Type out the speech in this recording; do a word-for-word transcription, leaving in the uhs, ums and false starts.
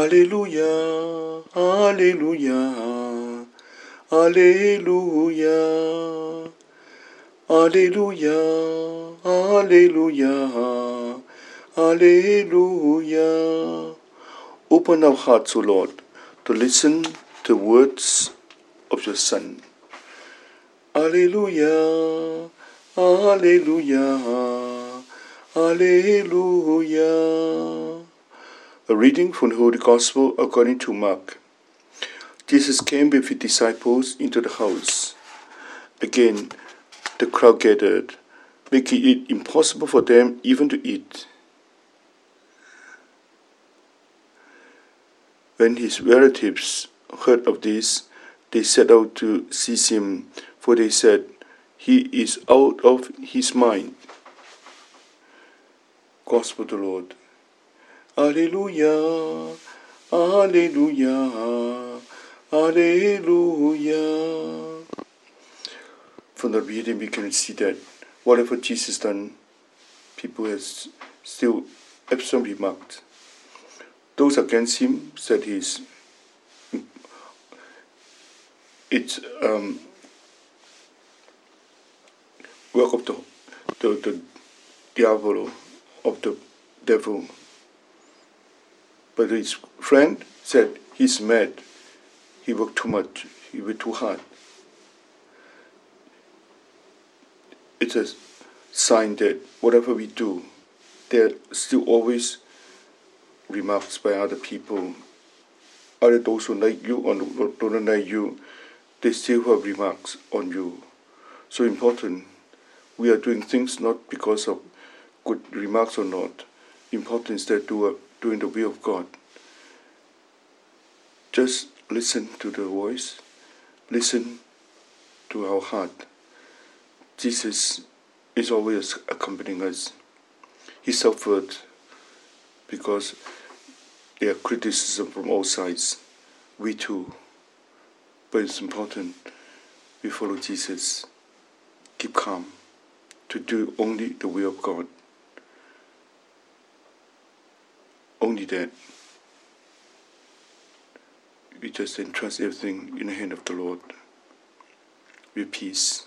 Alleluia, Alleluia, Alleluia, Alleluia, Alleluia, Alleluia. Open our hearts, O Lord, to listen to the words of your Son. Alleluia, Alleluia, Alleluia. A reading from the Holy Gospel according to Mark. Jesus came with his disciples into the house. Again, the crowd gathered, making it impossible for them even to eat. When his relatives heard of this, they set out to seize him, for they said, "He is out of his mind." Gospel of the Lord. Alleluia, Alleluia, Alleluia. From the reading we can see that whatever Jesus done, people have still absently remarked. Those against him said he's it's um, work of the the, the diavolo, of the devil. But his friend said he's mad. He worked too much. He worked too hard. It's a sign that whatever we do, there are still always remarks by other people. Other those who like you or don't like you, they still have remarks on you. So important. We are doing things not because of good remarks or not. Important is that we are doing the will of God. Just listen to the voice. Listen to our heart. Jesus is always accompanying us. He suffered because there are criticism from all sides. We too. But it's important we follow Jesus. Keep calm to do only the will of God. Only that. We just entrust everything in the hand of the Lord with peace.